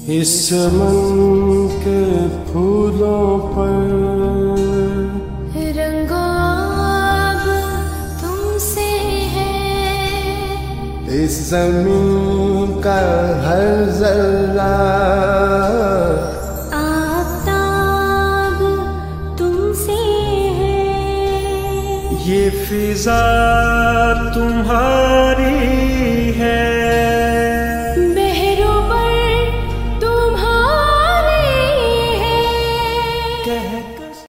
इस चमन के फूलों पर रंगो अब तुमसे है। इस ज़मीन का हर ज़र्रा आफ़ताब तुमसे है। ये फ़िज़ा तुम्हारी